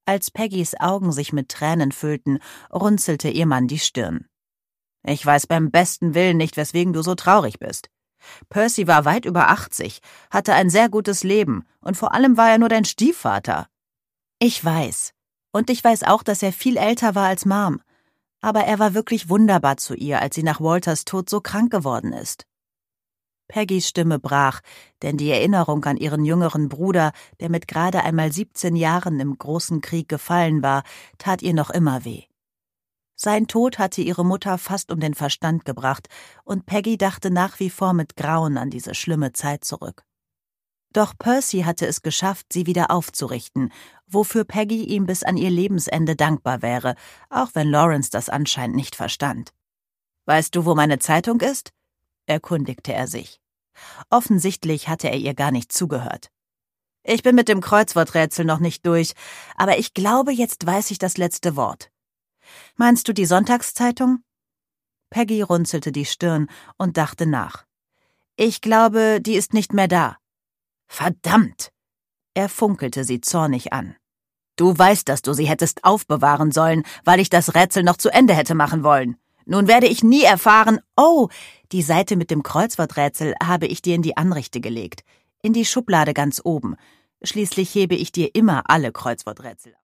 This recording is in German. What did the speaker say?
Als Peggys Augen sich mit Tränen füllten, runzelte ihr Mann die Stirn. »Ich weiß beim besten Willen nicht, weswegen du so traurig bist. Percy war weit über 80, hatte ein sehr gutes Leben und vor allem war er nur dein Stiefvater.« »Ich weiß. Und ich weiß auch, dass er viel älter war als Mom. Aber er war wirklich wunderbar zu ihr, als sie nach Walters Tod so krank geworden ist.« Peggys Stimme brach, denn die Erinnerung an ihren jüngeren Bruder, der mit gerade einmal 17 Jahren im großen Krieg gefallen war, tat ihr noch immer weh. Sein Tod hatte ihre Mutter fast um den Verstand gebracht, und Peggy dachte nach wie vor mit Grauen an diese schlimme Zeit zurück. Doch Percy hatte es geschafft, sie wieder aufzurichten, wofür Peggy ihm bis an ihr Lebensende dankbar wäre, auch wenn Lawrence das anscheinend nicht verstand. »Weißt du, wo meine Zeitung ist?« erkundigte er sich. Offensichtlich hatte er ihr gar nicht zugehört. »Ich bin mit dem Kreuzworträtsel noch nicht durch, aber ich glaube, jetzt weiß ich das letzte Wort. Meinst du die Sonntagszeitung?« Peggy runzelte die Stirn und dachte nach. »Ich glaube, die ist nicht mehr da.« »Verdammt!« Er funkelte sie zornig an. »Du weißt, dass du sie hättest aufbewahren sollen, weil ich das Rätsel noch zu Ende hätte machen wollen. Nun werde ich nie erfahren, oh, die Seite mit dem Kreuzworträtsel habe ich dir in die Anrichte gelegt, in die Schublade ganz oben. Schließlich hebe ich dir immer alle Kreuzworträtsel auf.«